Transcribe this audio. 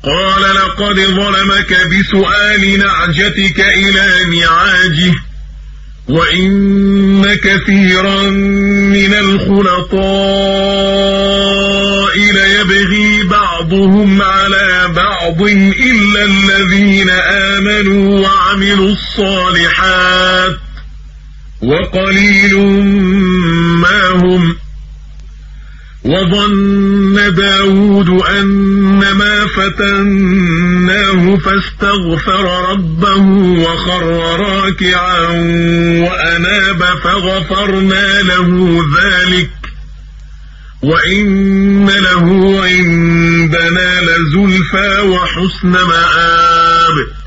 قال لقد ظلمك بسؤال نعجتك إلى نعاجه وإن كثيرا من الخلطاء ليبغي بعضهم على بعض إلا الذين آمنوا وعملوا الصالحات وقليل ما هم. وظن داود أنما فتناه فاستغفر ربه وخر راكعا وأناب فغفرنا له ذلك وإن له عندنا لزلفى وحسن مآب.